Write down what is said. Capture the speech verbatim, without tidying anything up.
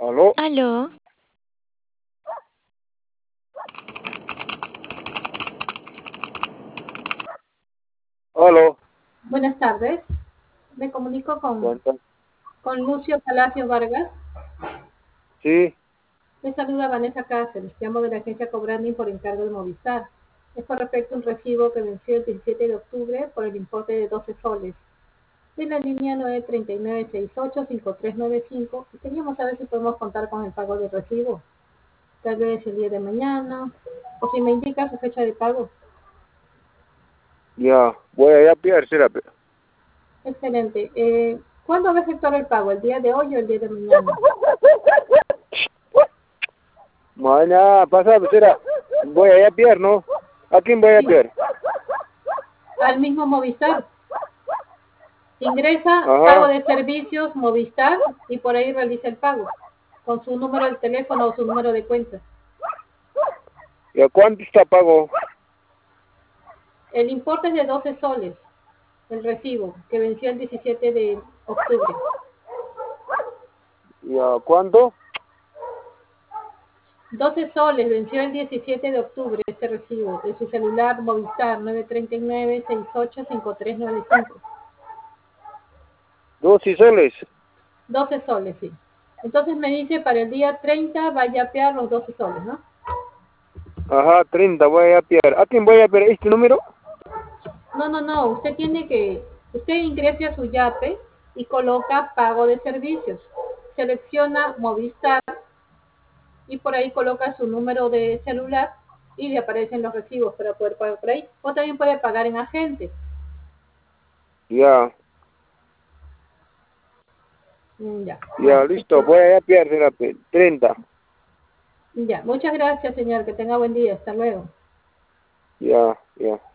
¿Aló? Aló, ¿Aló? Buenas tardes. Me comunico con, ¿Cuánto? con Lucio Palacio Vargas. Sí, Le saluda Vanessa Cáceres. Llamo de la agencia Cobranding por encargo de Movistar. Es con respecto a un recibo que venció el diecisiete de octubre por el importe de doce soles de la línea nueve tres nueve seis ocho cinco tres nueve cinco. Y queríamos saber si podemos contar con el pago del recibo. Tal vez el día de mañana. O si me indica su fecha de pago. ya. Voy a pillar, será. pe. Excelente. Eh, ¿Cuándo va a efectuar el pago? ¿El día de hoy o el día de mañana? Mañana pasado, será. Voy a pillar, ¿no? ¿A quién voy a Sí. pillar? Al mismo Movistar. Ingresa Ajá. pago de servicios Movistar y por ahí realiza el pago con su número de teléfono o su número de cuenta. ¿Y a cuánto está pago? El importe es de doce soles, el recibo, que venció el diecisiete de octubre. ¿Y a cuánto? doce soles venció el diecisiete de octubre este recibo de su celular Movistar nueve tres nueve seis ocho cinco tres nueve cinco. doce soles. doce soles, sí. Entonces me dice para el día treinta va a yapear los doce soles, ¿no? Ajá, treinta, voy a pillar. ¿A quién voy a pillar este número? No, no, no. Usted tiene que, usted ingrese a su yape y coloca pago de servicios. Selecciona Movistar y por ahí coloca su número de celular y le aparecen los recibos para poder pagar por ahí. O también puede pagar en agente. Ya, Mm, Ya, ya, bueno, listo. entonces, Voy a pillar, será. pe. treinta. ya. Muchas gracias, señor. Que tenga buen día. Hasta luego. Ya, ya.